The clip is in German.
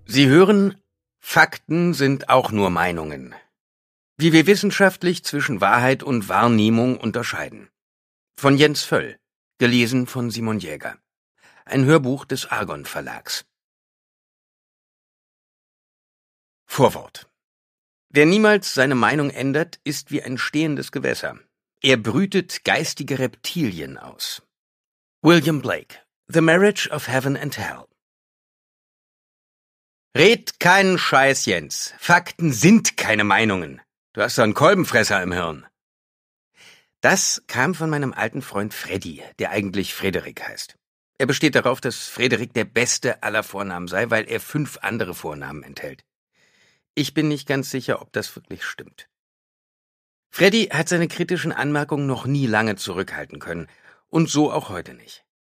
Sie hören, Fakten sind auch nur Meinungen. Wie wir wissenschaftlich zwischen Wahrheit und Wahrnehmung unterscheiden. Von Jens Völl, gelesen von Simon Jäger. Ein Hörbuch des Argon Verlags. Vorwort. Wer niemals seine Meinung ändert, ist wie ein stehendes Gewässer. Er brütet geistige Reptilien aus. William Blake, The Marriage of Heaven and Hell. Red keinen Scheiß, Jens. Fakten sind keine Meinungen. Du hast doch einen Kolbenfresser im Hirn. Das kam von meinem alten Freund Freddy, der eigentlich Frederik heißt. Er besteht darauf, dass Frederik der beste aller Vornamen sei, weil er 5 andere Vornamen enthält. Ich bin nicht ganz sicher, ob das wirklich stimmt. Freddy hat seine kritischen Anmerkungen noch nie lange zurückhalten können und so auch heute nicht.